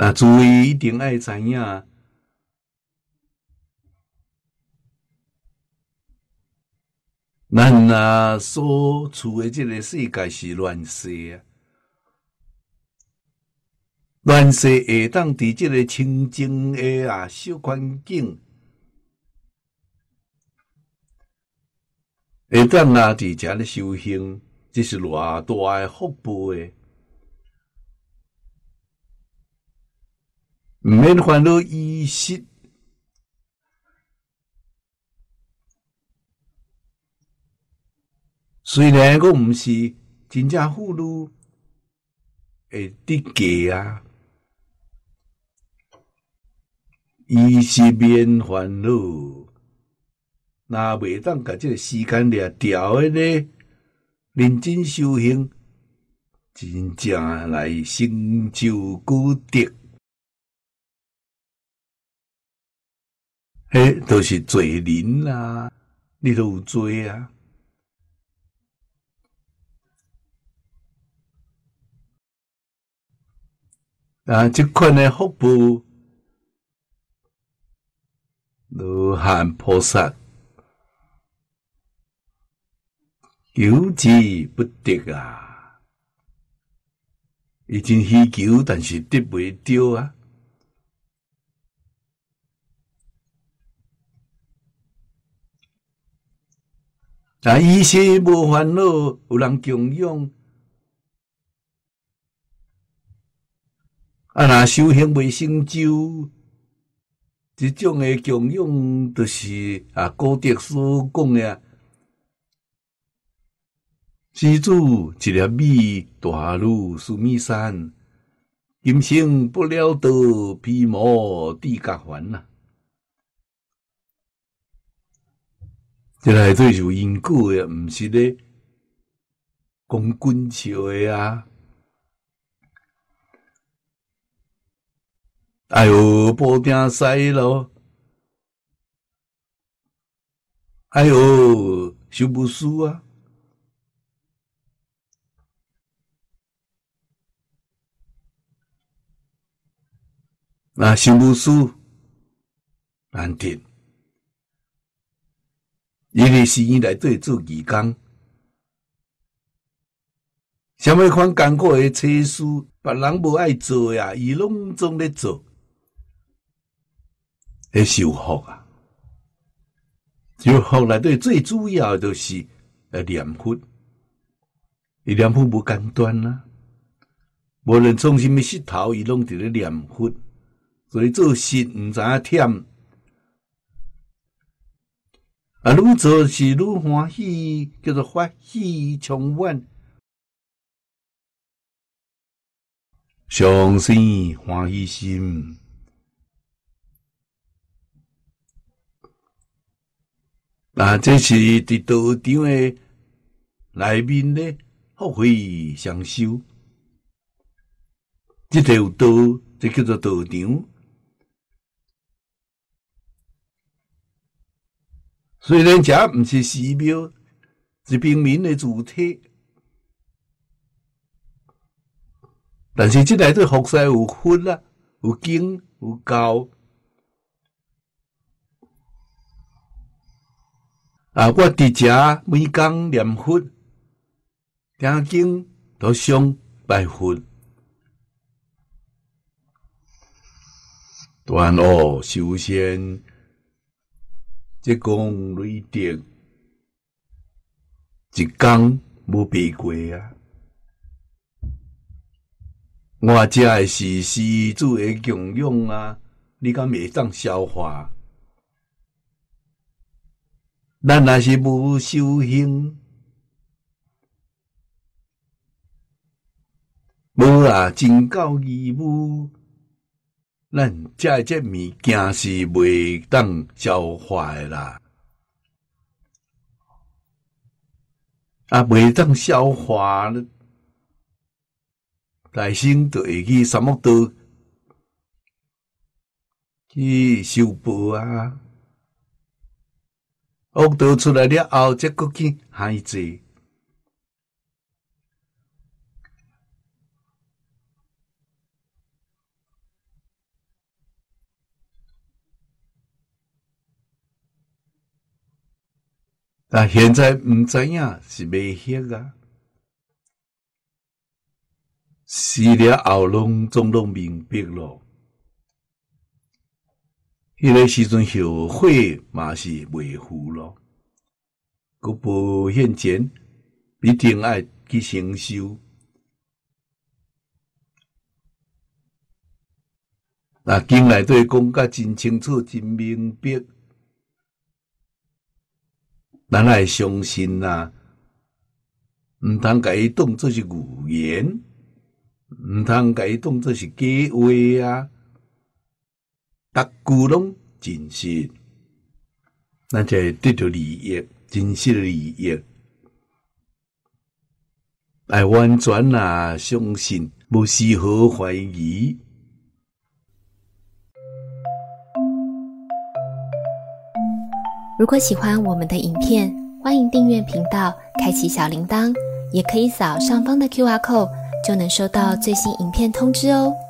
那诸位一定爱知影，咱所处的这个世界是乱世啊，乱世会当伫这个清净的小环境，会当伫遮咧修行，这是偌大的福报诶！毋免烦恼衣食。虽然我毋是真正妇女会得嫁啊，伊是免烦恼，若袂当甲这个时间掠调诶咧，认真修行，真正来成就功德，迄都是罪人啦，你都有罪啊！这款的福报，罗汉菩萨求之不得啊！已经希求，但是得袂到啊！伊是无烦恼，有人供养。若修行未成就，这种的供养，就是古德所讲的施主一粒米，大如须弥山，今生不了道，披魔地甲凡啊！这内底就因果的，毋是咧讲滚笑的啊！哎哟，保定西咯！哎哟，修不输啊！修不输难听，伊个寺院内底做义工，什么款艰苦的差事，别人无爱做呀，伊拢总咧做。受福啊！受福内底最主要的就是念佛，伊念佛无简单啊！无论从什么石头，伊拢伫咧念佛，所以做事毋知影忝。愈做是愈欢喜，叫做法喜充满，上生欢喜心。这是伫道场的内面咧，福慧双修。这个有道，这叫做道场。虽然这毋是寺庙，是平民的主体，但是这内底服饰有佛啊，有经，有教。我伫遮每工念佛、听经、都上拜佛，断恶修善，这功累德，一工无白过啊！我这的是施主的供养啊，你敢袂当消化？咱若是无修行，无真教义务，咱这物件是袂当消化的啦。袂当消化，来生就会去三恶道去受报啊！恶道出来了后，再搁去害济。 但现在唔知影是未晓啊，死了后总拢明白咯。迄个时阵后悔嘛是袂赴咯，佮无现前一定爱去承受。那经内底讲甲真清楚、真明白，咱来相信啊，毋通甲伊当作是语言，毋通甲伊当作是假话啊，逐句拢真实，咱才会得到利益，真实的利益。来完全啊，相信，无丝毫怀疑。 如果喜欢我们的影片，欢迎订阅频道，开启小铃铛，也可以扫上方的 QR code，就能收到最新影片通知哦。